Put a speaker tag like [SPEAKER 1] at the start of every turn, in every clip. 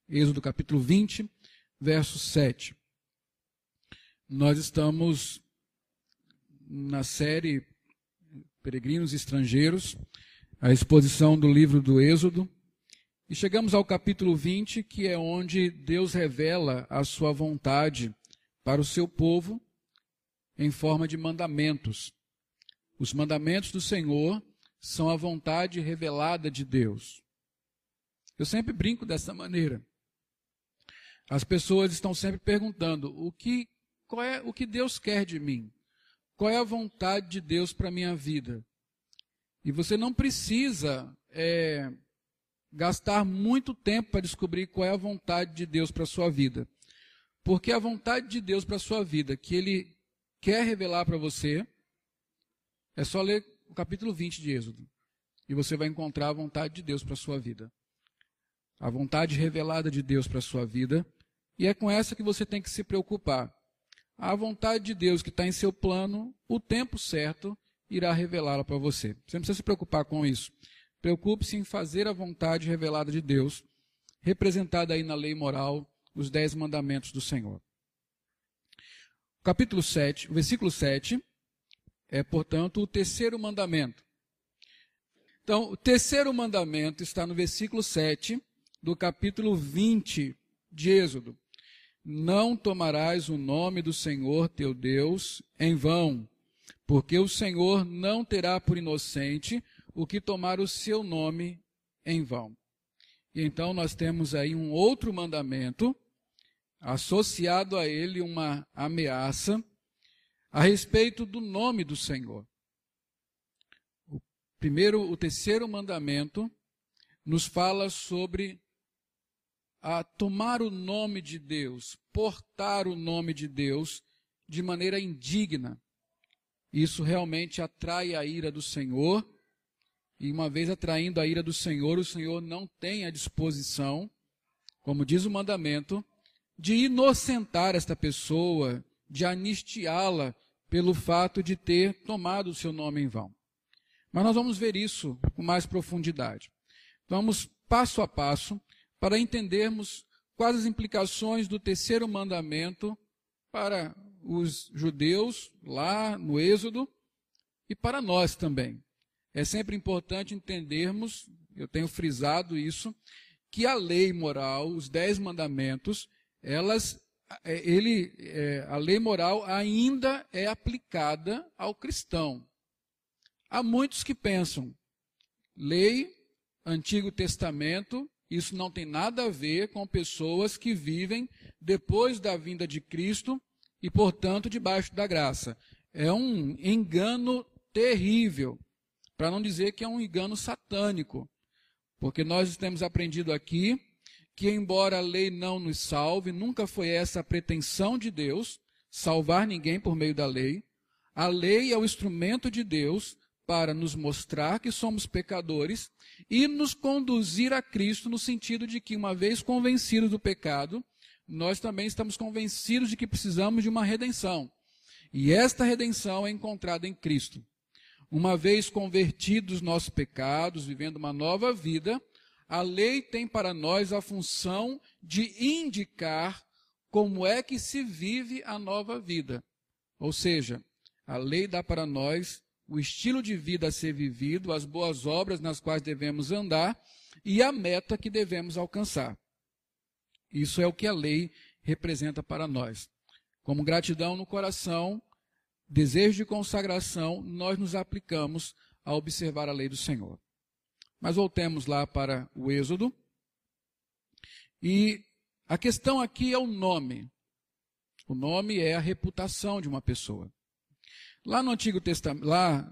[SPEAKER 1] Êxodo capítulo 20, verso 7. Nós estamos na série Peregrinos Estrangeiros, a exposição do livro do Êxodo, e chegamos ao capítulo 20, que é onde Deus revela a sua vontade para o seu povo em forma de mandamentos. Os mandamentos do Senhor são a vontade revelada de Deus. Eu sempre brinco dessa maneira. As pessoas estão sempre perguntando o que Deus quer de mim? Qual é a vontade de Deus para a minha vida? E você não precisa gastar muito tempo para descobrir qual é a vontade de Deus para a sua vida. Porque a vontade de Deus para a sua vida, que Ele quer revelar para você, é só ler o capítulo 20 de Êxodo. E você vai encontrar a vontade de Deus para a sua vida. A vontade revelada de Deus para a sua vida. E é com essa que você tem que se preocupar. A vontade de Deus que está em seu plano, o tempo certo irá revelá-la para você. Você não precisa se preocupar com isso. Preocupe-se em fazer a vontade revelada de Deus, representada aí na lei moral, os 10 mandamentos do Senhor. Capítulo 7, o versículo 7, é, portanto, o terceiro mandamento. Então, o terceiro mandamento está no versículo 7 do capítulo 20 de Êxodo. Não tomarás o nome do Senhor teu Deus em vão, porque o Senhor não terá por inocente o que tomar o seu nome em vão. E então nós temos aí um outro mandamento, associado a ele uma ameaça, a respeito do nome do Senhor. O terceiro mandamento nos fala sobre tomar o nome de Deus, portar o nome de Deus de maneira indigna. Isso realmente atrai a ira do Senhor, e uma vez atraindo a ira do Senhor, o Senhor não tem a disposição, como diz o mandamento, de inocentar esta pessoa, de anistiá-la pelo fato de ter tomado o seu nome em vão. Mas nós vamos ver isso com mais profundidade. Vamos passo a passo para entendermos quais as implicações do terceiro mandamento para os judeus lá no Êxodo e para nós também. É sempre importante entendermos, eu tenho frisado isso, que a lei moral, os 10 mandamentos, a lei moral ainda é aplicada ao cristão. Há muitos que pensam, lei, Antigo Testamento, isso não tem nada a ver com pessoas que vivem depois da vinda de Cristo e, portanto, debaixo da graça. É um engano terrível, para não dizer que é um engano satânico, porque nós temos aprendido aqui que, embora a lei não nos salve, nunca foi essa a pretensão de Deus, salvar ninguém por meio da lei. A lei é o instrumento de Deus para nos mostrar que somos pecadores e nos conduzir a Cristo no sentido de que, uma vez convencidos do pecado, nós também estamos convencidos de que precisamos de uma redenção. E esta redenção é encontrada em Cristo. Uma vez convertidos dos nossos pecados, vivendo uma nova vida, a lei tem para nós a função de indicar como é que se vive a nova vida. Ou seja, a lei dá para nós o estilo de vida a ser vivido, as boas obras nas quais devemos andar e a meta que devemos alcançar. Isso é o que a lei representa para nós. Como gratidão no coração, desejo de consagração, nós nos aplicamos a observar a lei do Senhor. Mas voltemos lá para o Êxodo. E a questão aqui é o nome. O nome é a reputação de uma pessoa. Lá no Antigo Testamento,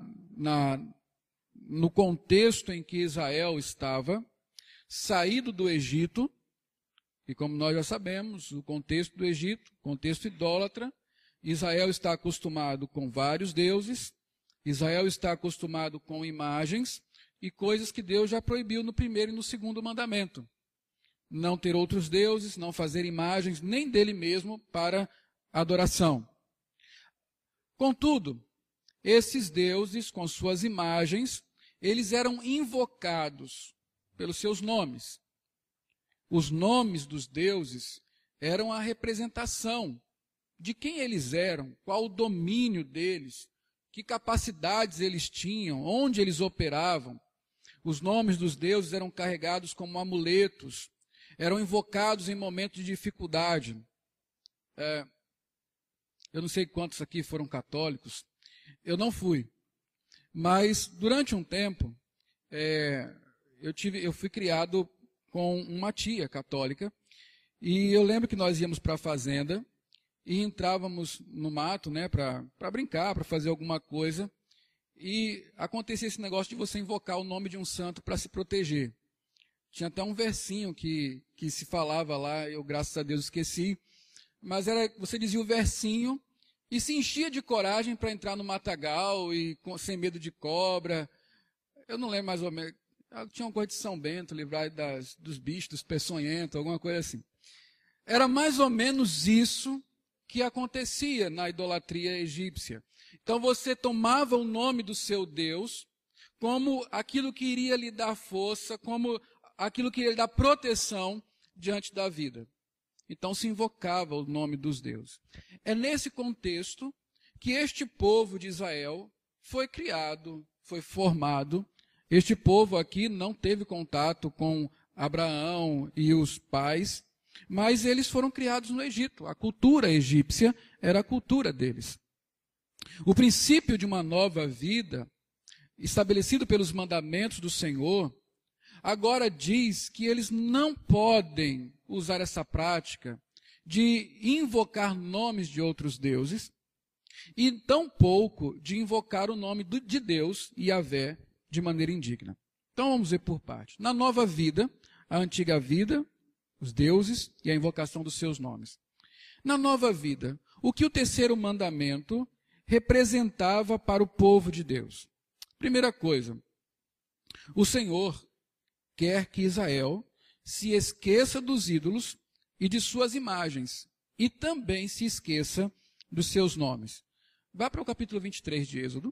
[SPEAKER 1] no contexto em que Israel estava, saído do Egito, e como nós já sabemos, o contexto do Egito, contexto idólatra, Israel está acostumado com vários deuses, Israel está acostumado com imagens e coisas que Deus já proibiu no primeiro e no segundo mandamento. Não ter outros deuses, não fazer imagens, nem dele mesmo para adoração. Contudo, esses deuses, com suas imagens, eles eram invocados pelos seus nomes. Os nomes dos deuses eram a representação de quem eles eram, qual o domínio deles, que capacidades eles tinham, onde eles operavam. Os nomes dos deuses eram carregados como amuletos, eram invocados em momentos de dificuldade. Eu não sei quantos aqui foram católicos, eu não fui. Mas, durante um tempo, eu fui criado com uma tia católica, e eu lembro que nós íamos para a fazenda, e entrávamos no mato, né, para brincar, para fazer alguma coisa, e acontecia esse negócio de você invocar o nome de um santo para se proteger. Tinha até um versinho que se falava lá, eu graças a Deus esqueci, mas você dizia o versinho e se enchia de coragem para entrar no matagal e sem medo de cobra. Eu não lembro mais ou menos, tinha uma coisa de São Bento, livrar dos bichos, dos peçonhentos, alguma coisa assim. Era mais ou menos isso que acontecia na idolatria egípcia. Então você tomava o nome do seu Deus como aquilo que iria lhe dar força, como aquilo que iria lhe dar proteção diante da vida. Então se invocava o nome dos deuses. É nesse contexto que este povo de Israel foi criado, foi formado. Este povo aqui não teve contato com Abraão e os pais, mas eles foram criados no Egito. A cultura egípcia era a cultura deles. O princípio de uma nova vida, estabelecido pelos mandamentos do Senhor, agora diz que eles não podem usar essa prática de invocar nomes de outros deuses e tampouco de invocar o nome de Deus, Yahvé, de maneira indigna. Então vamos ver por parte. Na nova vida, a antiga vida, os deuses e a invocação dos seus nomes. Na nova vida, o que o terceiro mandamento representava para o povo de Deus? Primeira coisa, o Senhor quer que Israel se esqueça dos ídolos e de suas imagens, e também se esqueça dos seus nomes. Vá para o capítulo 23 de Êxodo,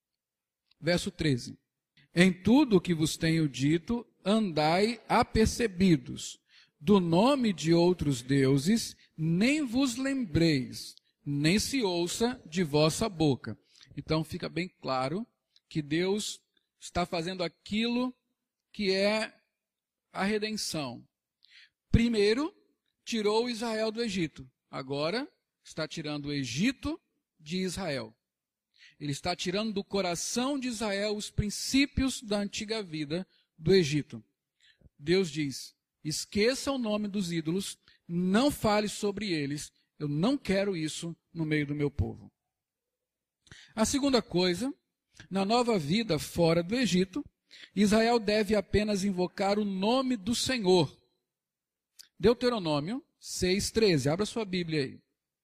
[SPEAKER 1] verso 13. Em tudo o que vos tenho dito, andai apercebidos. Do nome de outros deuses, nem vos lembreis, nem se ouça de vossa boca. Então fica bem claro que Deus está fazendo aquilo que é a redenção. Primeiro, tirou Israel do Egito. Agora, está tirando o Egito de Israel. Ele está tirando do coração de Israel os princípios da antiga vida do Egito. Deus diz: esqueça o nome dos ídolos, não fale sobre eles, eu não quero isso no meio do meu povo. A segunda coisa, na nova vida fora do Egito, Israel deve apenas invocar o nome do Senhor. Deuteronômio 6,13. Abra sua Bíblia aí.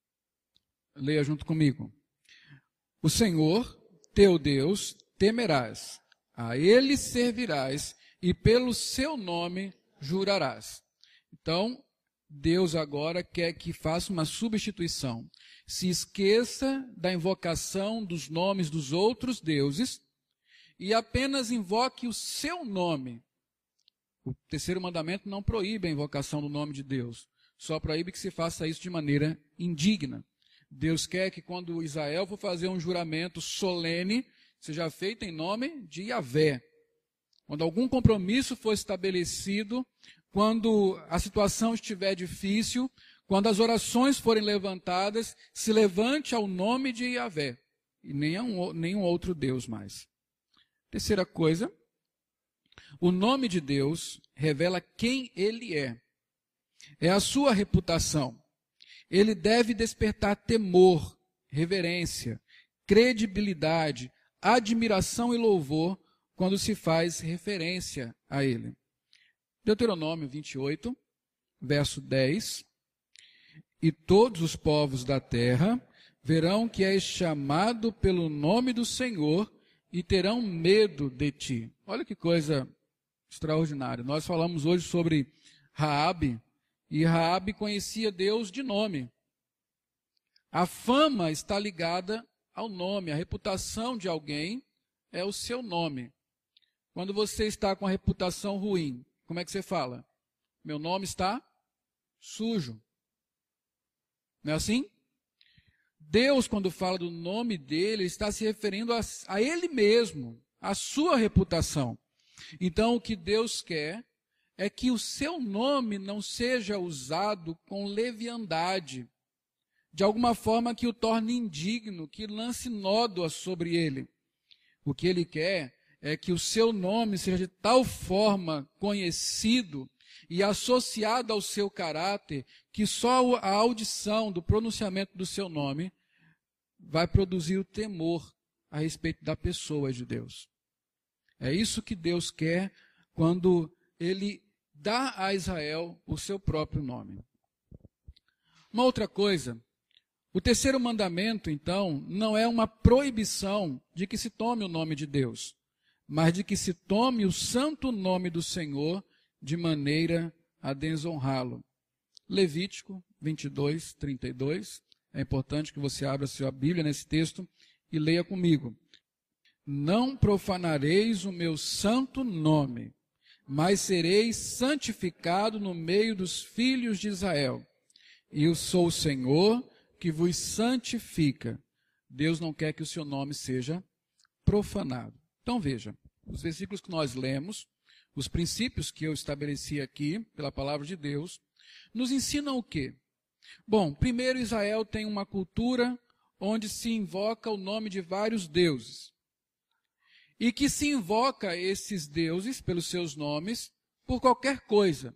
[SPEAKER 1] Leia junto comigo. O Senhor, teu Deus, temerás. A Ele servirás e pelo seu nome jurarás. Então, Deus agora quer que faça uma substituição. Se esqueça da invocação dos nomes dos outros deuses e apenas invoque o seu nome. O terceiro mandamento não proíbe a invocação do nome de Deus, só proíbe que se faça isso de maneira indigna. Deus quer que quando Israel for fazer um juramento solene, seja feito em nome de Yahvé. Quando algum compromisso for estabelecido, quando a situação estiver difícil, quando as orações forem levantadas, se levante ao nome de Yahvé, e nenhum outro Deus mais. Terceira coisa, o nome de Deus revela quem Ele é. É a sua reputação. Ele deve despertar temor, reverência, credibilidade, admiração e louvor quando se faz referência a Ele. Deuteronômio 28, verso 10. E todos os povos da terra verão que és chamado pelo nome do Senhor e terão medo de ti. Olha que coisa extraordinária. Nós falamos hoje sobre Raabe, e Raabe conhecia Deus de nome. A fama está ligada ao nome, a reputação de alguém é o seu nome. Quando você está com a reputação ruim, como é que você fala? meu nome está sujo. Não é assim? Deus, quando fala do nome dele, está se referindo a ele mesmo, à sua reputação. Então, o que Deus quer é que o seu nome não seja usado com leviandade, de alguma forma que o torne indigno, que lance nódoa sobre ele. O que ele quer é que o seu nome seja de tal forma conhecido e associado ao seu caráter, que só a audição do pronunciamento do seu nome vai produzir o temor a respeito da pessoa de Deus. É isso que Deus quer quando ele dá a Israel o seu próprio nome. Uma outra coisa, o terceiro mandamento, então, não é uma proibição de que se tome o nome de Deus, mas de que se tome o santo nome do Senhor de maneira a desonrá-lo. Levítico 22, 32. É importante que você abra sua Bíblia nesse texto e leia comigo. Não profanareis o meu santo nome, mas sereis santificado no meio dos filhos de Israel. E eu sou o Senhor que vos santifica. Deus não quer que o seu nome seja profanado. Então veja, os versículos que nós lemos, os princípios que eu estabeleci aqui pela palavra de Deus, nos ensinam o quê? Bom, primeiro Israel tem uma cultura onde se invoca o nome de vários deuses. E que se invoca esses deuses pelos seus nomes por qualquer coisa.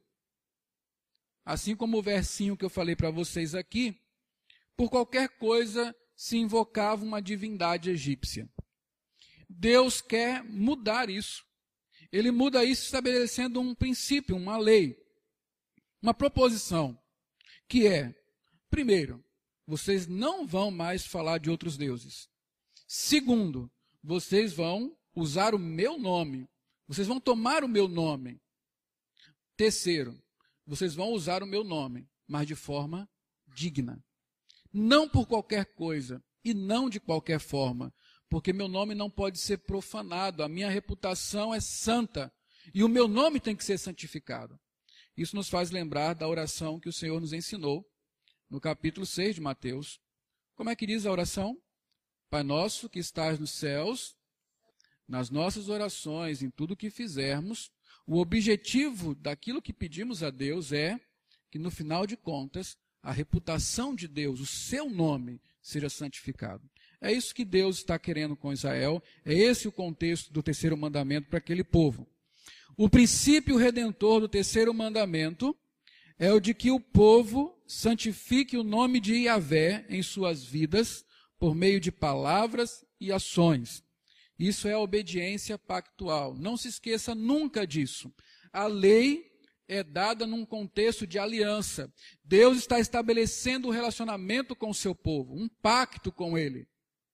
[SPEAKER 1] Assim como o versinho que eu falei para vocês aqui, por qualquer coisa se invocava uma divindade egípcia. Deus quer mudar isso. Ele muda isso estabelecendo um princípio, uma lei, uma proposição, que é, primeiro, vocês não vão mais falar de outros deuses. Segundo, vocês vão usar o meu nome. Vocês vão tomar o meu nome. Terceiro, vocês vão usar o meu nome, mas de forma digna. Não por qualquer coisa e não de qualquer forma, porque meu nome não pode ser profanado, a minha reputação é santa e o meu nome tem que ser santificado. Isso nos faz lembrar da oração que o Senhor nos ensinou no capítulo 6 de Mateus. Como é que diz a oração? Pai nosso que estás nos céus, nas nossas orações, em tudo que fizermos, o objetivo daquilo que pedimos a Deus é que, no final de contas, a reputação de Deus, o seu nome, seja santificado. É isso que Deus está querendo com Israel, é esse o contexto do terceiro mandamento para aquele povo. O princípio redentor do terceiro mandamento é o de que o povo santifique o nome de Yahvé em suas vidas por meio de palavras e ações. Isso é a obediência pactual. Não se esqueça nunca disso. A lei é dada num contexto de aliança. Deus está estabelecendo um relacionamento com o seu povo, um pacto com ele.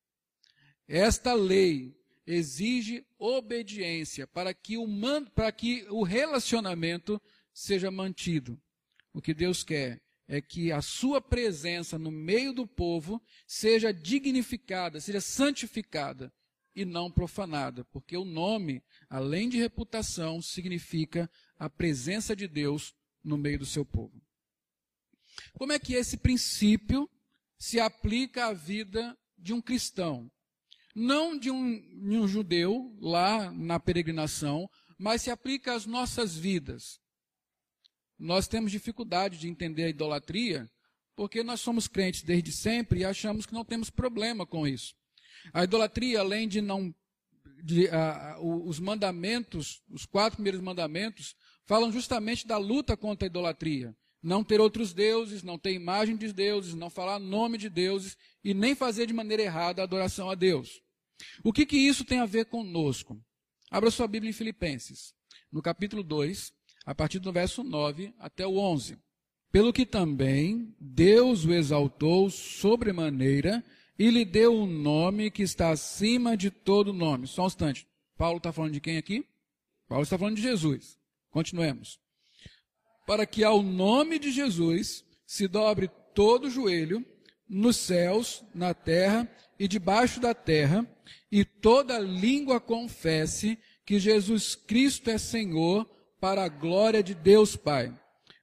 [SPEAKER 1] Esta lei exige obediência para que o relacionamento seja mantido. O que Deus quer é que a sua presença no meio do povo seja dignificada, seja santificada e não profanada, porque o nome, além de reputação, significa a presença de Deus no meio do seu povo. Como é que esse princípio se aplica à vida de um cristão? Não de um judeu lá na peregrinação, mas se aplica às nossas vidas. Nós temos dificuldade de entender a idolatria, porque nós somos crentes desde sempre e achamos que não temos problema com isso. A idolatria, além de os mandamentos, os 4 primeiros mandamentos, falam justamente da luta contra a idolatria. Não ter outros deuses, não ter imagem de deuses, não falar nome de deuses e nem fazer de maneira errada a adoração a Deus. O que isso tem a ver conosco? Abra sua Bíblia em Filipenses, no capítulo 2, a partir do verso 9 até o 11. Pelo que também Deus o exaltou sobremaneira e lhe deu um nome que está acima de todo nome. Só um instante. Paulo está falando de quem aqui? Paulo está falando de Jesus. Continuemos. Para que ao nome de Jesus se dobre todo o joelho, nos céus, na terra e debaixo da terra, e toda língua confesse que Jesus Cristo é Senhor, para a glória de Deus Pai.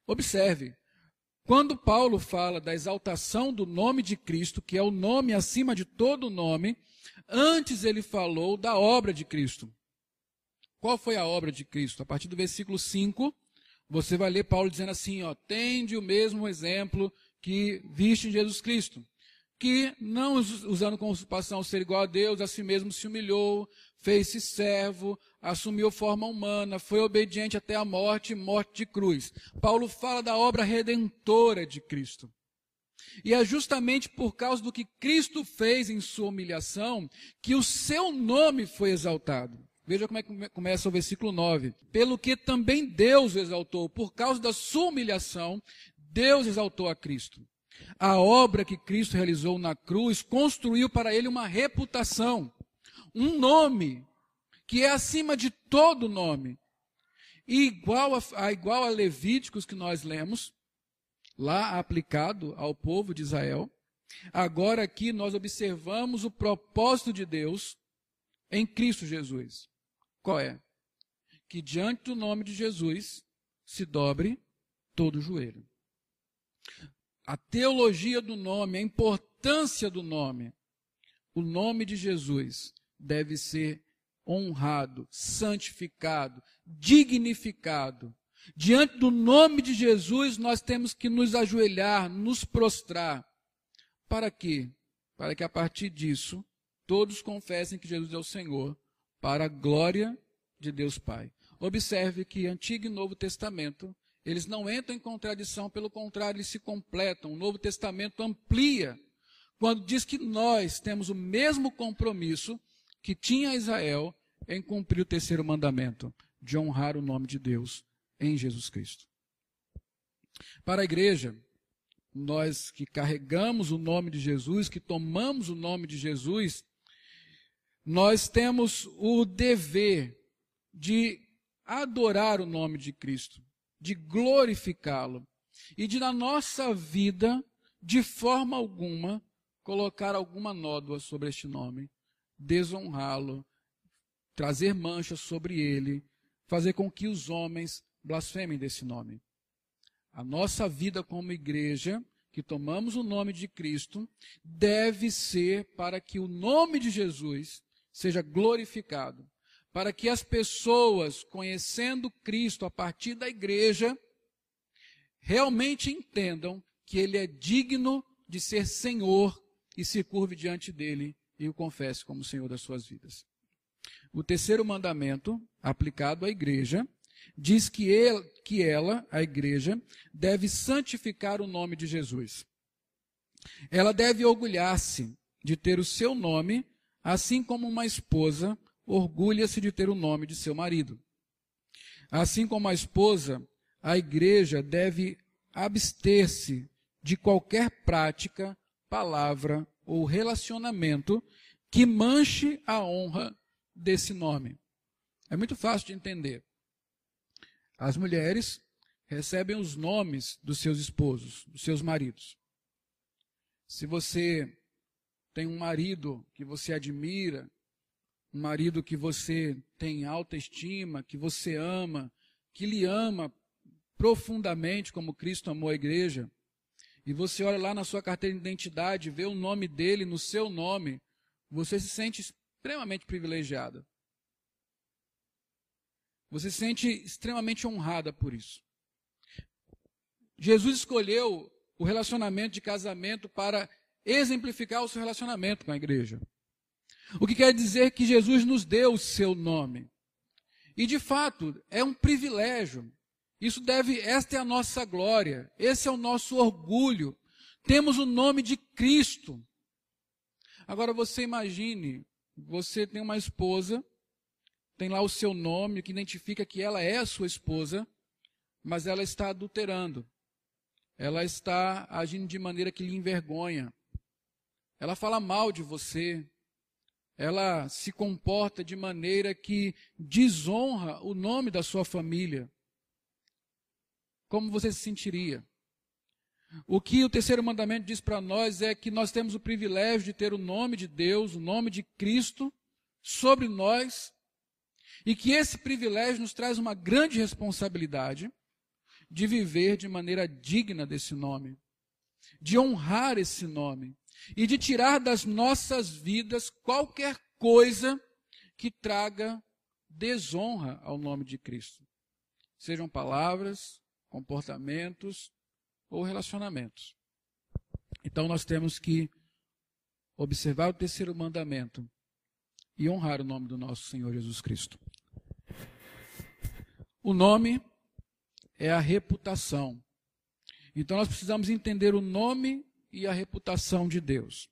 [SPEAKER 1] Observe, quando Paulo fala da exaltação do nome de Cristo, que é o nome acima de todo nome, antes ele falou da obra de Cristo. Qual foi a obra de Cristo? A partir do versículo 5, você vai ler Paulo dizendo assim, tende o mesmo exemplo que viste em Jesus Cristo, que não usando como usurpação ser igual a Deus, a si mesmo se humilhou, fez-se servo, assumiu forma humana, foi obediente até a morte, morte de cruz. Paulo fala da obra redentora de Cristo. E é justamente por causa do que Cristo fez em sua humilhação que o seu nome foi exaltado. Veja como é que começa o versículo 9. Pelo que também Deus o exaltou, por causa da sua humilhação, Deus exaltou a Cristo. A obra que Cristo realizou na cruz construiu para ele uma reputação, um nome que é acima de todo nome. E igual a Levíticos que nós lemos, lá aplicado ao povo de Israel, agora aqui nós observamos o propósito de Deus em Cristo Jesus. Qual é? Que diante do nome de Jesus se dobre todo o joelho. A teologia do nome, a importância do nome, o nome de Jesus deve ser honrado, santificado, dignificado. Diante do nome de Jesus, nós temos que nos ajoelhar, nos prostrar. Para quê? Para que a partir disso, todos confessem que Jesus é o Senhor, para a glória de Deus Pai. Observe que Antigo e Novo Testamento, eles não entram em contradição, pelo contrário, eles se completam. O Novo Testamento amplia, quando diz que nós temos o mesmo compromisso que tinha Israel em cumprir o terceiro mandamento, de honrar o nome de Deus em Jesus Cristo. Para a igreja, nós que carregamos o nome de Jesus, que tomamos o nome de Jesus, nós temos o dever de adorar o nome de Cristo, de glorificá-lo e de, na nossa vida, de forma alguma, colocar alguma nódoa sobre este nome, desonrá-lo, trazer manchas sobre ele, fazer com que os homens blasfemem desse nome. A nossa vida como igreja, que tomamos o nome de Cristo, deve ser para que o nome de Jesus seja glorificado, para que as pessoas, conhecendo Cristo a partir da igreja, realmente entendam que ele é digno de ser Senhor e se curve diante dele e o confesse como Senhor das suas vidas. O terceiro mandamento, aplicado à igreja, diz que ela, a igreja, deve santificar o nome de Jesus. Ela deve orgulhar-se de ter o seu nome, assim como uma esposa orgulha-se de ter o nome de seu marido. Assim como a esposa, a igreja deve abster-se de qualquer prática, palavra ou relacionamento que manche a honra desse nome. É muito fácil de entender. As mulheres recebem os nomes dos seus esposos, dos seus maridos. Se você tem um marido que você admira, um marido que você tem alta estima, que você ama, que lhe ama profundamente como Cristo amou a igreja, e você olha lá na sua carteira de identidade, vê o nome dele no seu nome, você se sente extremamente privilegiada. Você se sente extremamente honrada por isso. Jesus escolheu o relacionamento de casamento para exemplificar o seu relacionamento com a igreja. O que quer dizer que Jesus nos deu o seu nome. E de fato, é um privilégio. Esta é a nossa glória, esse é o nosso orgulho. Temos o nome de Cristo. Agora você imagine, você tem uma esposa, tem lá o seu nome, que identifica que ela é a sua esposa, mas ela está adulterando. Ela está agindo de maneira que lhe envergonha. Ela fala mal de você. Ela se comporta de maneira que desonra o nome da sua família. Como você se sentiria? O que o terceiro mandamento diz para nós é que nós temos o privilégio de ter o nome de Deus, o nome de Cristo sobre nós, e que esse privilégio nos traz uma grande responsabilidade de viver de maneira digna desse nome, de honrar esse nome e de tirar das nossas vidas qualquer coisa que traga desonra ao nome de Cristo. Sejam palavras, comportamentos ou relacionamentos. Então nós temos que observar o terceiro mandamento e honrar o nome do nosso Senhor Jesus Cristo. O nome é a reputação. Então nós precisamos entender o nome e a reputação de Deus.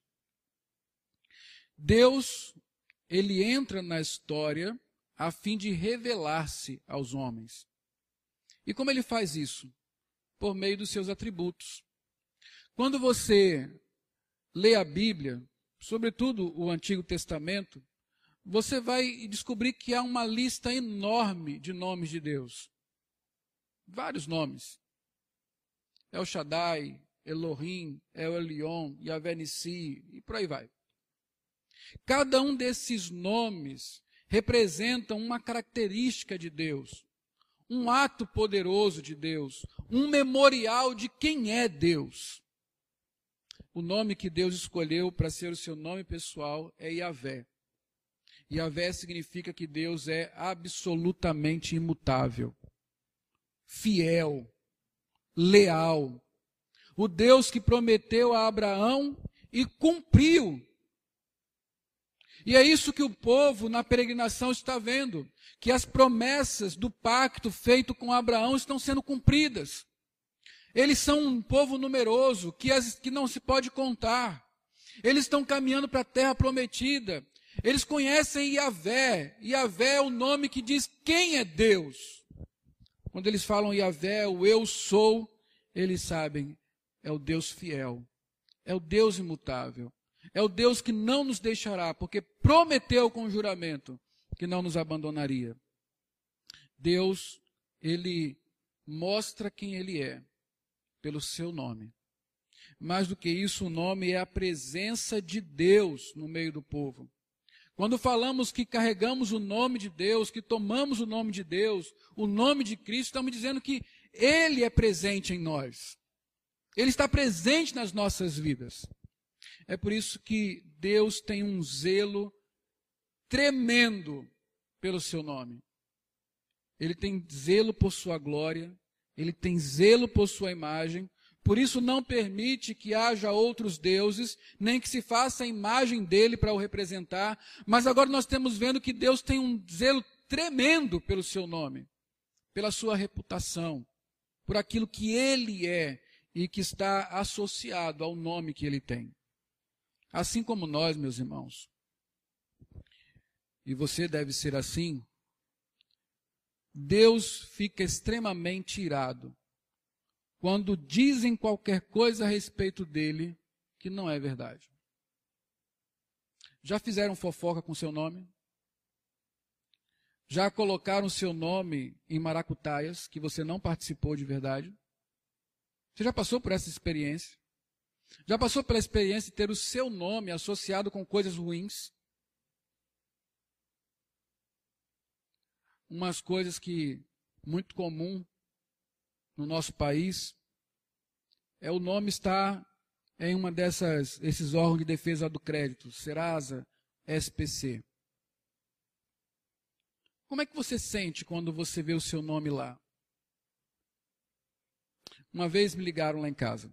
[SPEAKER 1] Deus, ele entra na história a fim de revelar-se aos homens. E como ele faz isso? Por meio dos seus atributos. Quando você lê a Bíblia, sobretudo o Antigo Testamento, você vai descobrir que há uma lista enorme de nomes de Deus. Vários nomes. El Shaddai, Elohim, El Elyon, Yahvé Nissi, e por aí vai. Cada um desses nomes representa uma característica de Deus, um ato poderoso de Deus, um memorial de quem é Deus. O nome que Deus escolheu para ser o seu nome pessoal é Yahvé. Yahvé significa que Deus é absolutamente imutável, fiel, leal. O Deus que prometeu a Abraão e cumpriu. E é isso que o povo na peregrinação está vendo, que as promessas do pacto feito com Abraão estão sendo cumpridas. Eles são um povo numeroso, que não se pode contar. Eles estão caminhando para a terra prometida. Eles conhecem Yahvé. Yahvé é o nome que diz quem é Deus. Quando eles falam Yahvé, o eu sou, eles sabem, é o Deus fiel. É o Deus imutável. É o Deus que não nos deixará, porque prometeu com juramento que não nos abandonaria. Deus, ele mostra quem ele é pelo seu nome. Mais do que isso, o nome é a presença de Deus no meio do povo. Quando falamos que carregamos o nome de Deus, que tomamos o nome de Deus, o nome de Cristo, estamos dizendo que ele é presente em nós. Ele está presente nas nossas vidas. É por isso que Deus tem um zelo tremendo pelo seu nome. Ele tem zelo por sua glória, ele tem zelo por sua imagem, por isso não permite que haja outros deuses, nem que se faça a imagem dele para o representar, mas agora nós estamos vendo que Deus tem um zelo tremendo pelo seu nome, pela sua reputação, por aquilo que ele é e que está associado ao nome que ele tem. Assim como nós, meus irmãos, e você deve ser assim, Deus fica extremamente irado quando dizem qualquer coisa a respeito dele que não é verdade. Já fizeram fofoca com seu nome? Já colocaram seu nome em maracutaias que você não participou de verdade? Você já passou por essa experiência? Já passou pela experiência de ter o seu nome associado com coisas ruins? Umas coisas que muito comum no nosso país é o nome estar em uma esses órgãos de defesa do crédito, Serasa, SPC. Como é que você sente quando você vê o seu nome lá? Uma vez me ligaram lá em casa.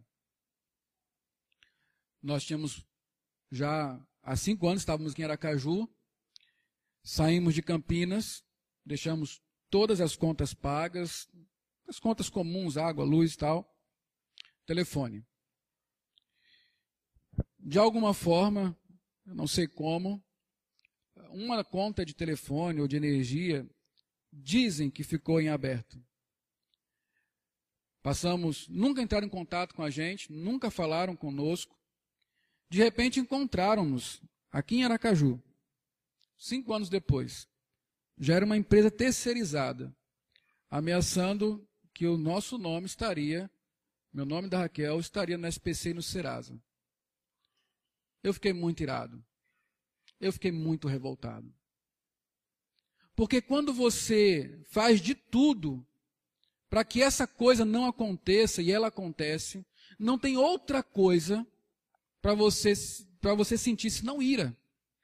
[SPEAKER 1] Nós tínhamos já há 5 anos, estávamos em Aracaju, saímos de Campinas, deixamos todas as contas pagas, as contas comuns, água, luz e tal, telefone. De alguma forma, eu não sei como, uma conta de telefone ou de energia, dizem que ficou em aberto. Nunca entraram em contato com a gente, nunca falaram conosco. De repente encontraram-nos aqui em Aracaju, 5 anos depois. Já era uma empresa terceirizada, ameaçando que o nosso nome meu nome da Raquel, estaria no SPC e no Serasa. Eu fiquei muito irado. Eu fiquei muito revoltado. Porque quando você faz de tudo para que essa coisa não aconteça, e ela acontece, não tem outra coisa para você sentir senão ira.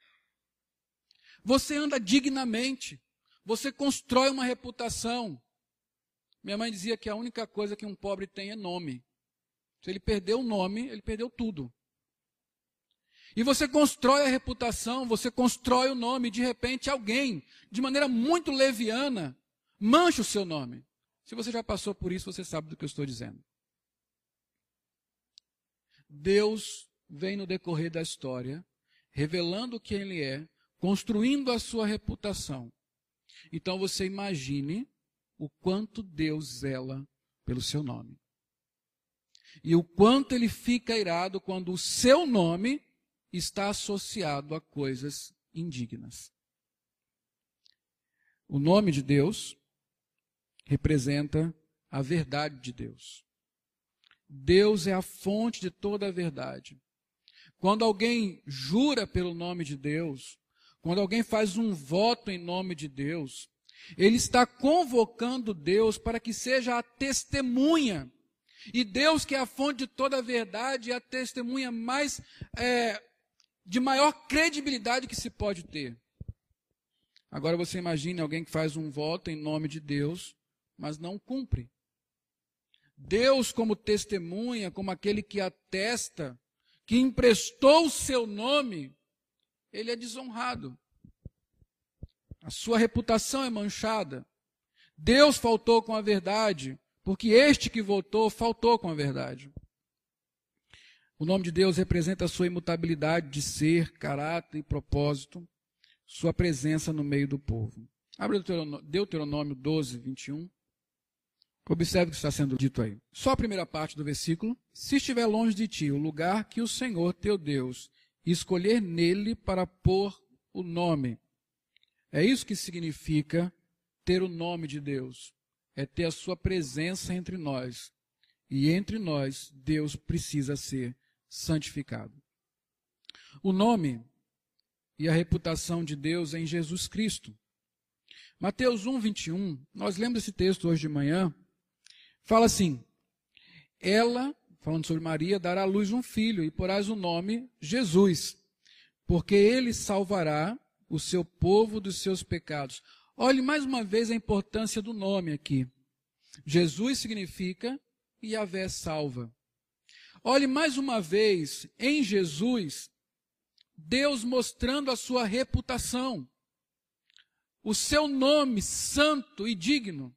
[SPEAKER 1] Você anda dignamente, você constrói uma reputação. Minha mãe dizia que a única coisa que um pobre tem é nome. Se ele perdeu o nome, ele perdeu tudo. E você constrói a reputação, você constrói o nome, e de repente alguém, de maneira muito leviana, mancha o seu nome. Se você já passou por isso, você sabe do que eu estou dizendo. Deus vem no decorrer da história, revelando quem Ele é, construindo a sua reputação. Então você imagine o quanto Deus zela pelo seu nome. E o quanto Ele fica irado quando o seu nome está associado a coisas indignas. O nome de Deus representa a verdade de Deus. Deus é a fonte de toda a verdade. Quando alguém jura pelo nome de Deus, quando alguém faz um voto em nome de Deus, ele está convocando Deus para que seja a testemunha. E Deus, que é a fonte de toda a verdade, é a testemunha de maior credibilidade que se pode ter. Agora você imagine alguém que faz um voto em nome de Deus, mas não cumpre. Deus como testemunha, como aquele que atesta, que emprestou o seu nome, ele é desonrado. A sua reputação é manchada. Deus faltou com a verdade, porque este que votou faltou com a verdade. O nome de Deus representa a sua imutabilidade de ser, caráter e propósito, sua presença no meio do povo. Abre Deuteronômio 12, 21. Observe o que está sendo dito aí. Só a primeira parte do versículo. Se estiver longe de ti o lugar que o Senhor teu Deus escolher nele para pôr o nome. É isso que significa ter o nome de Deus. É ter a sua presença entre nós. E entre nós, Deus precisa ser santificado. O nome e a reputação de Deus é em Jesus Cristo. Mateus 1, 21, nós lemos esse texto hoje de manhã, fala assim: ela, falando sobre Maria, dará à luz um filho e porás o nome Jesus, porque ele salvará o seu povo dos seus pecados. Olhe mais uma vez a importância do nome aqui. Jesus significa Yahvé salva. Olhe mais uma vez em Jesus, Deus mostrando a sua reputação, o seu nome santo e digno.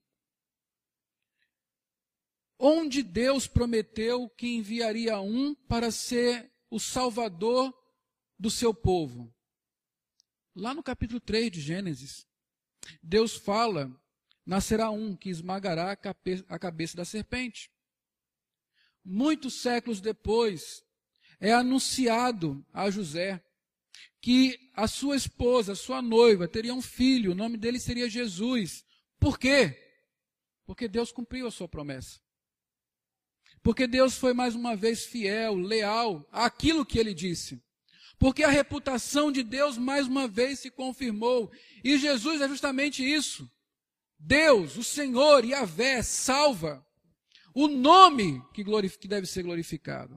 [SPEAKER 1] Onde Deus prometeu que enviaria um para ser o salvador do seu povo. Lá no capítulo 3 de Gênesis, Deus fala, nascerá um que esmagará a cabeça da serpente. Muitos séculos depois, é anunciado a José que a sua esposa, a sua noiva, teria um filho, o nome dele seria Jesus. Por quê? Porque Deus cumpriu a sua promessa. Porque Deus foi mais uma vez fiel, leal àquilo que ele disse. Porque a reputação de Deus mais uma vez se confirmou. E Jesus é justamente isso. Deus, o Senhor, Yahvé, salva. O nome que deve ser glorificado.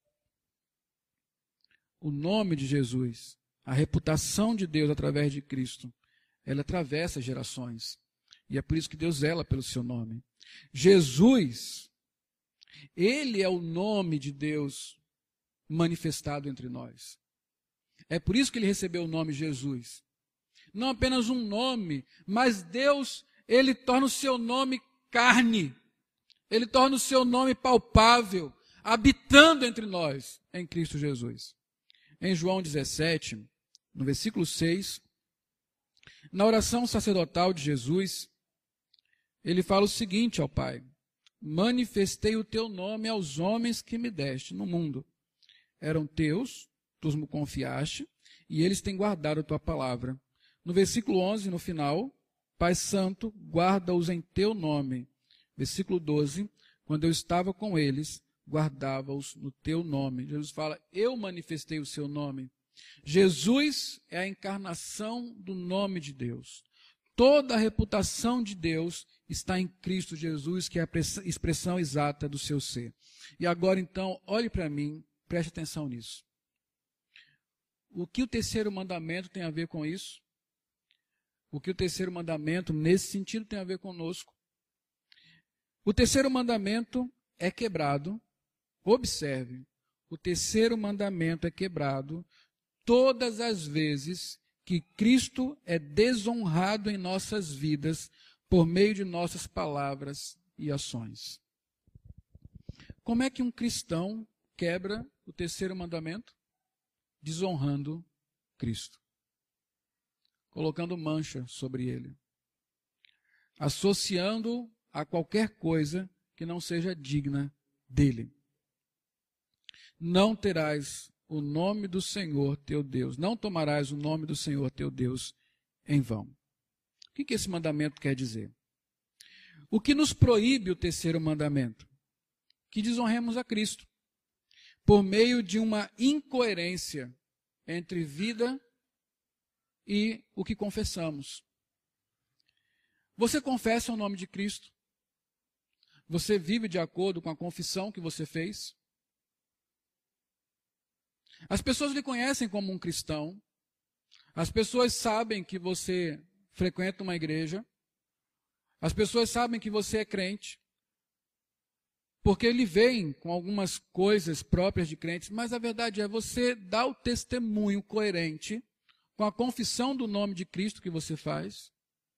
[SPEAKER 1] O nome de Jesus, a reputação de Deus através de Cristo, ela atravessa gerações. E é por isso que Deus zela pelo seu nome. Jesus, ele é o nome de Deus manifestado entre nós. É por isso que ele recebeu o nome Jesus. Não apenas um nome, mas Deus, ele torna o seu nome carne. Ele torna o seu nome palpável, habitando entre nós, em Cristo Jesus. Em João 17, no versículo 6, na oração sacerdotal de Jesus, ele fala o seguinte ao Pai: manifestei o teu nome aos homens que me deste no mundo. Eram teus, tu os me confiaste, e eles têm guardado a tua palavra. No versículo 11, no final, Pai Santo, guarda-os em teu nome. Versículo 12, quando eu estava com eles, guardava-os no teu nome. Jesus fala, eu manifestei o seu nome. Jesus é a encarnação do nome de Deus. toda a reputação de Deus está em Cristo Jesus, que é a expressão exata do seu ser. E agora, então, olhe para mim, preste atenção nisso. O que o terceiro mandamento tem a ver com isso? O que o terceiro mandamento, nesse sentido, tem a ver conosco? O terceiro mandamento é quebrado. Observe, o terceiro mandamento é quebrado todas as vezes que Cristo é desonrado em nossas vidas por meio de nossas palavras e ações. Como é que um cristão quebra o terceiro mandamento? Desonrando Cristo, colocando mancha sobre ele, associando a qualquer coisa que não seja digna dele. Não terás o nome do Senhor teu Deus, não tomarás o nome do Senhor teu Deus em vão. O que esse mandamento quer dizer? O que nos proíbe o terceiro mandamento? Que desonremos a Cristo, por meio de uma incoerência entre vida e o que confessamos. Você confessa o nome de Cristo? Você vive de acordo com a confissão que você fez? As pessoas lhe conhecem como um cristão. As pessoas sabem que você frequenta uma igreja. As pessoas sabem que você é crente. Porque lhe veem com algumas coisas próprias de crentes. Mas a verdade é, você dá o testemunho coerente com a confissão do nome de Cristo que você faz.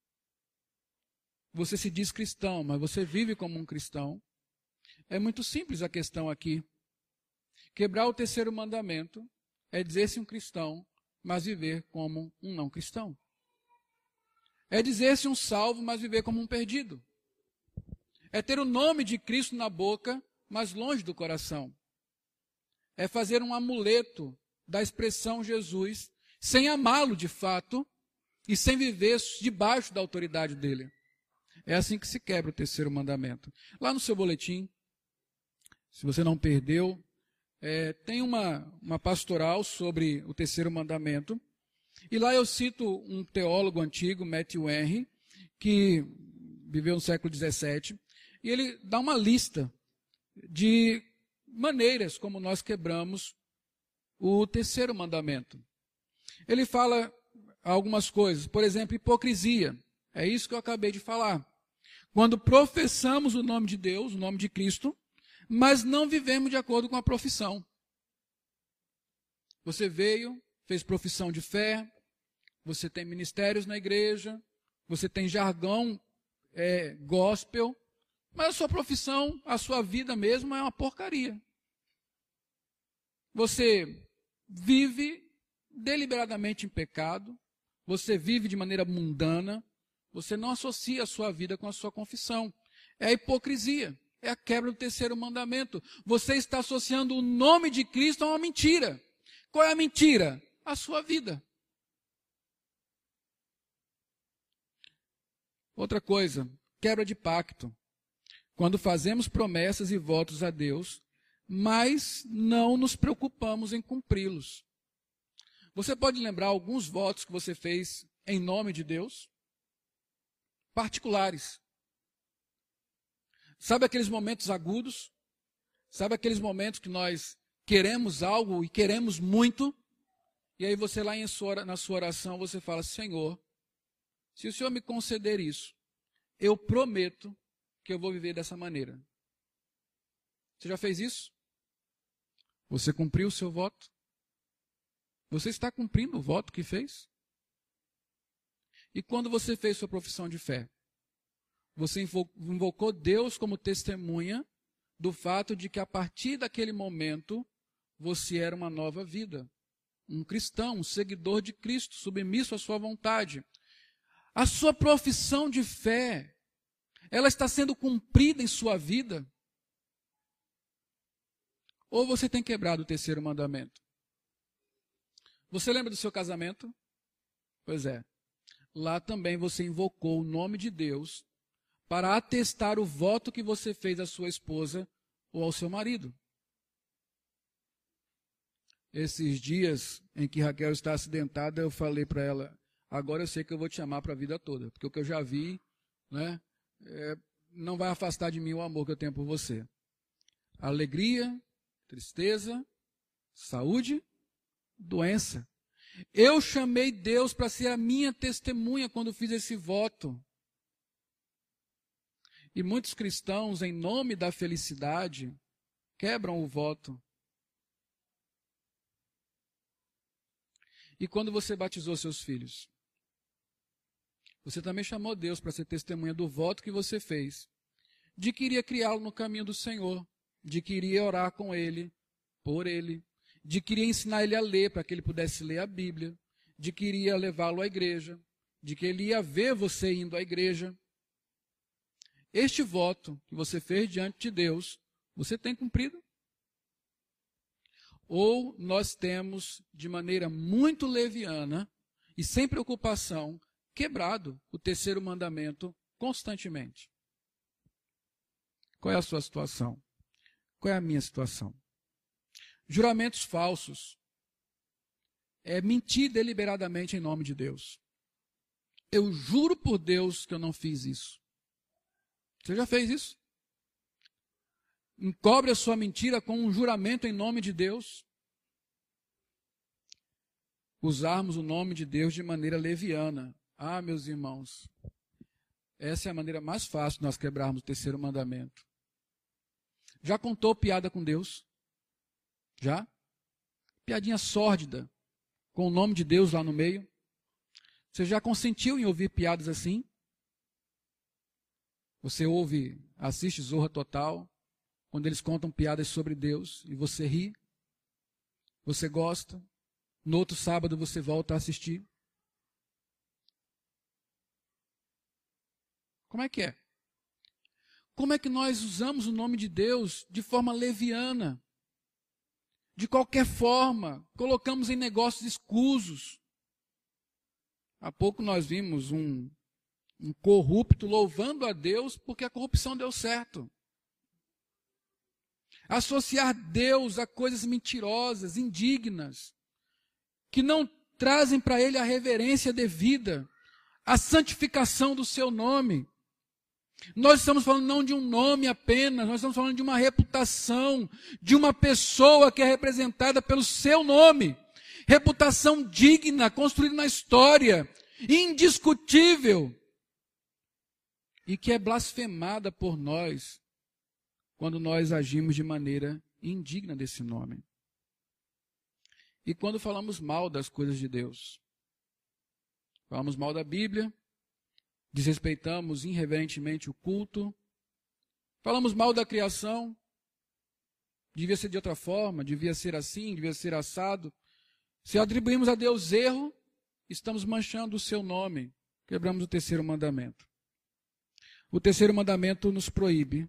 [SPEAKER 1] Você se diz cristão, mas você vive como um cristão. É muito simples a questão aqui. Quebrar o terceiro mandamento é dizer-se um cristão, mas viver como um não cristão. É dizer-se um salvo, mas viver como um perdido. É ter o nome de Cristo na boca, mas longe do coração. É fazer um amuleto da expressão Jesus, sem amá-lo de fato e sem viver debaixo da autoridade dele. É assim que se quebra o terceiro mandamento. Lá no seu boletim, se você não perdeu, tem uma pastoral sobre o terceiro mandamento. E lá eu cito um teólogo antigo, Matthew Henry, que viveu no século XVII, e ele dá uma lista de maneiras como nós quebramos o terceiro mandamento. Ele fala algumas coisas, por exemplo, hipocrisia. É isso que eu acabei de falar. Quando professamos o nome de Deus, o nome de Cristo, mas não vivemos de acordo com a profissão. Você veio, fez profissão de fé, você tem ministérios na igreja, você tem jargão gospel, mas a sua profissão, a sua vida mesmo é uma porcaria. Você vive deliberadamente em pecado, você vive de maneira mundana, você não associa a sua vida com a sua confissão. É a hipocrisia. É a quebra do terceiro mandamento. Você está associando o nome de Cristo a uma mentira. Qual é a mentira? A sua vida. Outra coisa, quebra de pacto. Quando fazemos promessas e votos a Deus, mas não nos preocupamos em cumpri-los. Você pode lembrar alguns votos que você fez em nome de Deus? Particulares. Sabe aqueles momentos agudos? Sabe aqueles momentos que nós queremos algo e queremos muito? E aí você lá na sua oração, você fala, Senhor, se o Senhor me conceder isso, eu prometo que eu vou viver dessa maneira. Você já fez isso? Você cumpriu o seu voto? Você está cumprindo o voto que fez? E quando você fez sua profissão de fé? Você invocou Deus como testemunha do fato de que a partir daquele momento você era uma nova vida. Um cristão, um seguidor de Cristo, submisso à sua vontade. A sua profissão de fé, ela está sendo cumprida em sua vida? Ou você tem quebrado o terceiro mandamento? Você lembra do seu casamento? Pois é. Lá também você invocou o nome de Deus para atestar o voto que você fez à sua esposa ou ao seu marido. Esses dias em que Raquel está acidentada, eu falei para ela, agora eu sei que eu vou te amar para a vida toda, porque o que eu já vi, né, não vai afastar de mim o amor que eu tenho por você. Alegria, tristeza, saúde, doença. Eu chamei Deus para ser a minha testemunha quando fiz esse voto. E muitos cristãos, em nome da felicidade, quebram o voto. E quando você batizou seus filhos, você também chamou Deus para ser testemunha do voto que você fez, de que iria criá-lo no caminho do Senhor, de que iria orar com ele, por ele, de que iria ensinar ele a ler para que ele pudesse ler a Bíblia, de que iria levá-lo à igreja, de que ele ia ver você indo à igreja. Este voto que você fez diante de Deus, você tem cumprido? Ou nós temos, de maneira muito leviana e sem preocupação, quebrado o terceiro mandamento constantemente? Qual é a sua situação? Qual é a minha situação? Juramentos falsos é mentir deliberadamente em nome de Deus. Eu juro por Deus que eu não fiz isso. Você já fez isso? Encobre a sua mentira com um juramento em nome de Deus. Usarmos o nome de Deus de maneira leviana. Ah, meus irmãos, essa é a maneira mais fácil de nós quebrarmos o terceiro mandamento. Já contou piada com Deus? Já? Piadinha sórdida, com o nome de Deus lá no meio? Você já consentiu em ouvir piadas assim? Você assiste Zorra Total, quando eles contam piadas sobre Deus, e você ri, você gosta, no outro sábado você volta a assistir. Como é que é? Como é que nós usamos o nome de Deus de forma leviana? De qualquer forma, colocamos em negócios escusos. Há pouco nós vimos um corrupto louvando a Deus porque a corrupção deu certo. Associar Deus a coisas mentirosas, indignas, que não trazem para Ele a reverência devida, a santificação do seu nome. Nós estamos falando não de um nome apenas, nós estamos falando de uma reputação, de uma pessoa que é representada pelo seu nome. Reputação digna, construída na história, indiscutível, e que é blasfemada por nós quando nós agimos de maneira indigna desse nome. E quando falamos mal das coisas de Deus, falamos mal da Bíblia, desrespeitamos irreverentemente o culto, falamos mal da criação, devia ser de outra forma, devia ser assim, devia ser assado. Se atribuímos a Deus erro, estamos manchando o seu nome, quebramos o terceiro mandamento. O terceiro mandamento nos proíbe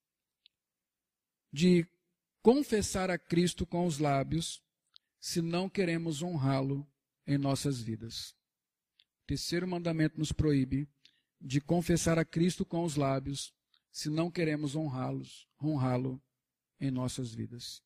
[SPEAKER 1] de confessar a Cristo com os lábios, se não queremos honrá-lo em nossas vidas. O terceiro mandamento nos proíbe de confessar a Cristo com os lábios, se não queremos honrá-lo em nossas vidas.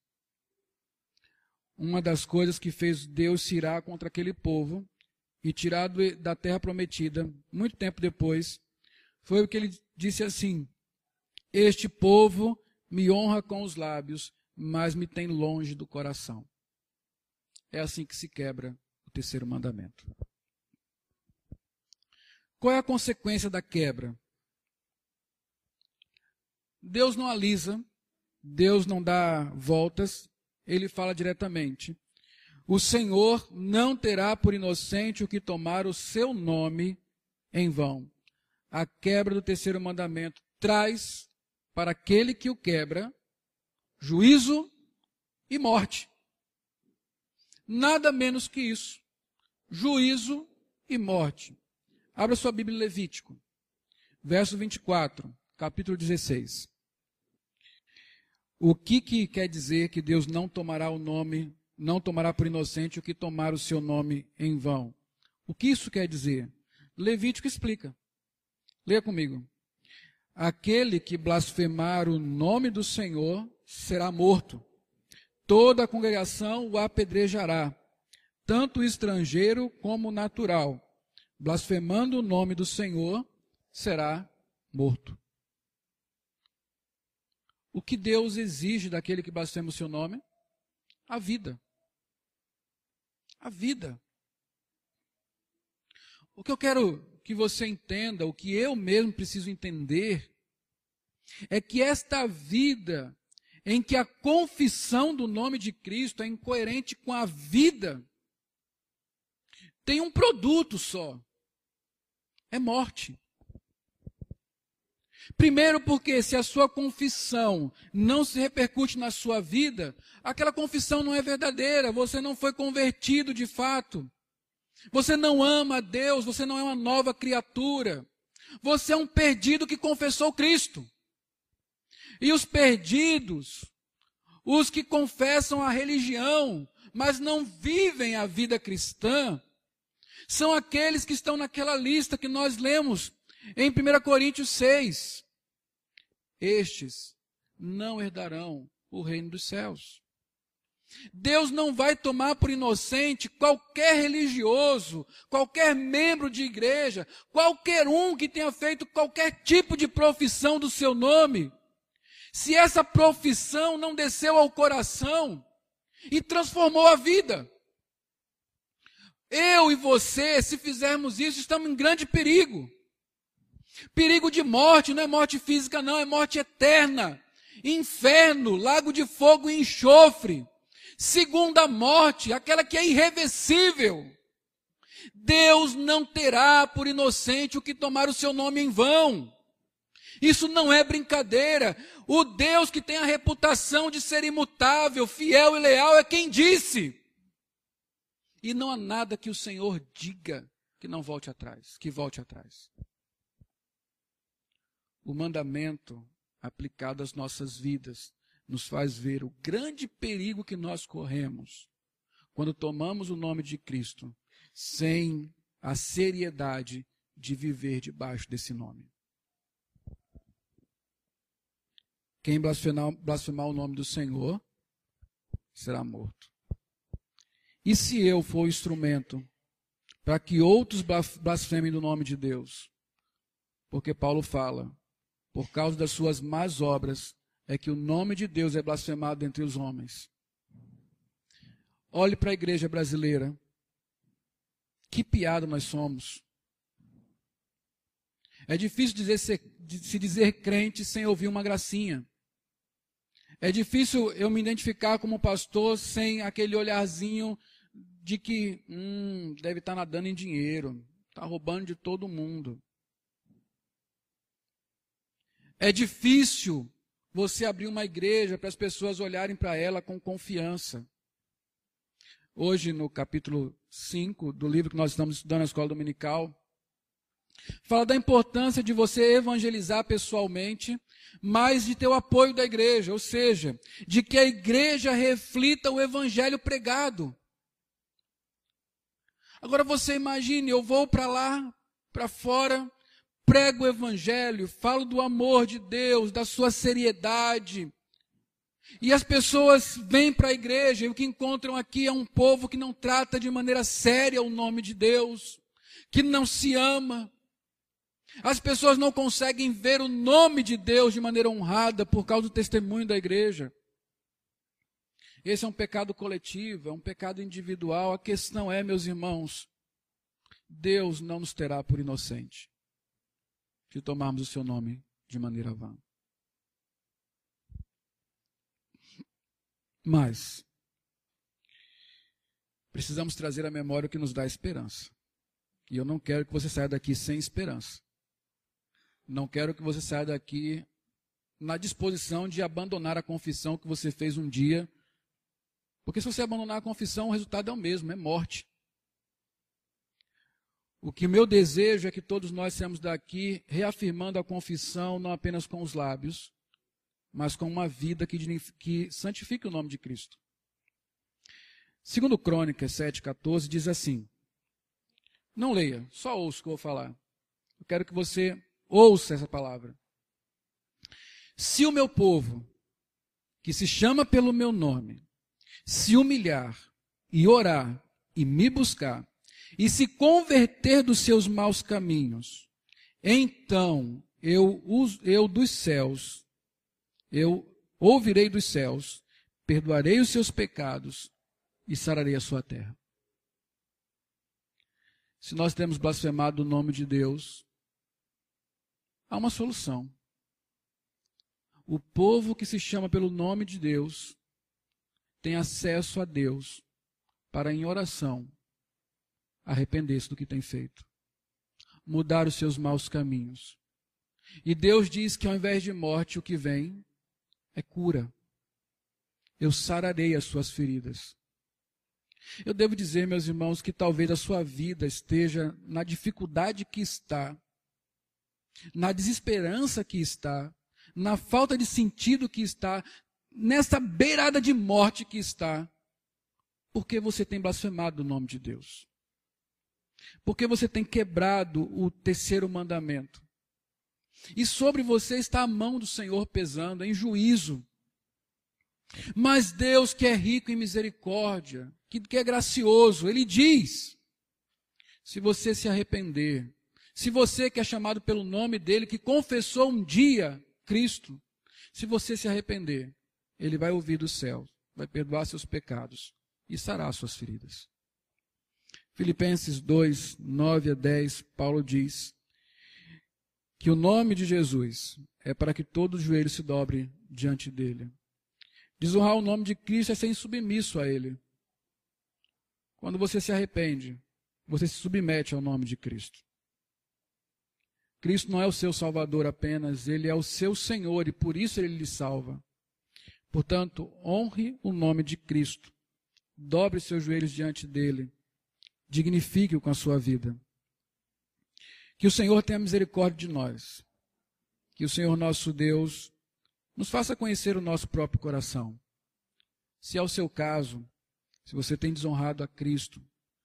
[SPEAKER 1] Uma das coisas que fez Deus se irar contra aquele povo e tirar da terra prometida, muito tempo depois, foi o que ele disse assim: este povo me honra com os lábios, mas me tem longe do coração. É assim que se quebra o terceiro mandamento. Qual é a consequência da quebra? Deus não alisa, Deus não dá voltas, ele fala diretamente. O Senhor não terá por inocente o que tomar o seu nome em vão. A quebra do terceiro mandamento traz para aquele que o quebra juízo e morte. Nada menos que isso. Juízo e morte. Abra sua Bíblia em Levítico, verso 24, capítulo 16. O que quer dizer que Deus não tomará o nome, não tomará por inocente o que tomar o seu nome em vão? O que isso quer dizer? Levítico explica. Leia comigo. Aquele que blasfemar o nome do Senhor será morto. Toda a congregação o apedrejará, tanto o estrangeiro como o natural. blasfemando o nome do Senhor, será morto. O que Deus exige daquele que blasfema o seu nome? A vida. A vida. O que eu quero que você entenda, o que eu mesmo preciso entender, é que esta vida em que a confissão do nome de Cristo é incoerente com a vida, tem um produto só: é morte. Primeiro porque se a sua confissão não se repercute na sua vida, aquela confissão não é verdadeira, você não foi convertido de fato. Você não ama a Deus, você não é uma nova criatura. Você é um perdido que confessou Cristo. E os perdidos, os que confessam a religião, mas não vivem a vida cristã, são aqueles que estão naquela lista que nós lemos em 1 Coríntios 6. Estes não herdarão o reino dos céus. Deus não vai tomar por inocente qualquer religioso, qualquer membro de igreja, qualquer um que tenha feito qualquer tipo de profissão do seu nome, se essa profissão não desceu ao coração e transformou a vida. Eu e você, se fizermos isso, estamos em grande perigo. Perigo de morte, não é morte física não, é morte eterna. Inferno, lago de fogo e enxofre. Segunda morte, aquela que é irreversível. Deus não terá por inocente o que tomar o seu nome em vão. Isso não é brincadeira. O Deus que tem a reputação de ser imutável, fiel e leal é quem disse. E não há nada que o Senhor diga que não volte atrás, que volte atrás. O mandamento aplicado às nossas vidas nos faz ver o grande perigo que nós corremos quando tomamos o nome de Cristo sem a seriedade de viver debaixo desse nome. Quem blasfemar o nome do Senhor será morto. E se eu for o instrumento para que outros blasfemem do nome de Deus? Porque Paulo fala, por causa das suas más obras, é que o nome de Deus é blasfemado entre os homens. Olhe para a igreja brasileira. Que piada nós somos. É difícil se dizer crente sem ouvir uma gracinha. É difícil eu me identificar como pastor sem aquele olharzinho de que deve estar nadando em dinheiro, está roubando de todo mundo. É difícil você abrir uma igreja para as pessoas olharem para ela com confiança. Hoje, no capítulo 5 do livro que nós estamos estudando na escola dominical, fala da importância de você evangelizar pessoalmente, mas de ter o apoio da igreja, ou seja, de que a igreja reflita o evangelho pregado. Agora você imagine, eu vou para lá, para fora, prego o evangelho, falo do amor de Deus, da sua seriedade. E as pessoas vêm para a igreja e o que encontram aqui é um povo que não trata de maneira séria o nome de Deus, que não se ama. As pessoas não conseguem ver o nome de Deus de maneira honrada por causa do testemunho da igreja. Esse é um pecado coletivo, é um pecado individual. A questão é, meus irmãos, Deus não nos terá por inocente se tomarmos o seu nome de maneira vã. Mas precisamos trazer à memória o que nos dá esperança. E eu não quero que você saia daqui sem esperança. Não quero que você saia daqui na disposição de abandonar a confissão que você fez um dia. Porque se você abandonar a confissão, o resultado é o mesmo, é morte. O que o meu desejo é que todos nós saímos daqui reafirmando a confissão, não apenas com os lábios, mas com uma vida que santifique o nome de Cristo. Segundo Crônicas 7,14, diz assim, não leia, só ouça o que eu vou falar. Eu quero que você ouça essa palavra. Se o meu povo, que se chama pelo meu nome, se humilhar e orar e me buscar, e se converter dos seus maus caminhos, então eu ouvirei dos céus, perdoarei os seus pecados e sararei a sua terra. Se nós temos blasfemado o nome de Deus, há uma solução. O povo que se chama pelo nome de Deus tem acesso a Deus para, em oração, arrepender-se do que tem feito, mudar os seus maus caminhos. E Deus diz que ao invés de morte, o que vem é cura. Eu sararei as suas feridas. Eu devo dizer, meus irmãos, que talvez a sua vida esteja na dificuldade que está, na desesperança que está, na falta de sentido que está, nessa beirada de morte que está, porque você tem blasfemado o nome de Deus. Porque você tem quebrado o terceiro mandamento. E sobre você está a mão do Senhor pesando em juízo. Mas Deus, que é rico em misericórdia, que é gracioso, Ele diz, se você se arrepender, se você que é chamado pelo nome dEle, que confessou um dia Cristo, se você se arrepender, Ele vai ouvir do céu, vai perdoar seus pecados e sarar suas feridas. Filipenses 2, 9 a 10, Paulo diz que o nome de Jesus é para que todo o joelho se dobre diante dEle. Desonrar o nome de Cristo é ser insubmisso a Ele. Quando você se arrepende, você se submete ao nome de Cristo. Cristo não é o seu Salvador apenas, Ele é o seu Senhor e por isso Ele lhe salva. Portanto, honre o nome de Cristo. Dobre seus joelhos diante dEle. Dignifique-o com a sua vida. Que o Senhor tenha misericórdia de nós. Que o Senhor nosso Deus nos faça conhecer o nosso próprio coração. Se é o seu caso, se você tem desonrado a Cristo,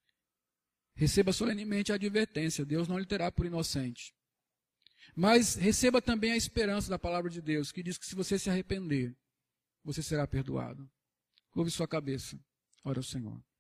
[SPEAKER 1] receba solenemente a advertência, Deus não lhe terá por inocente. Mas receba também a esperança da palavra de Deus, que diz que se você se arrepender, você será perdoado. Curve sua cabeça, ora ao Senhor.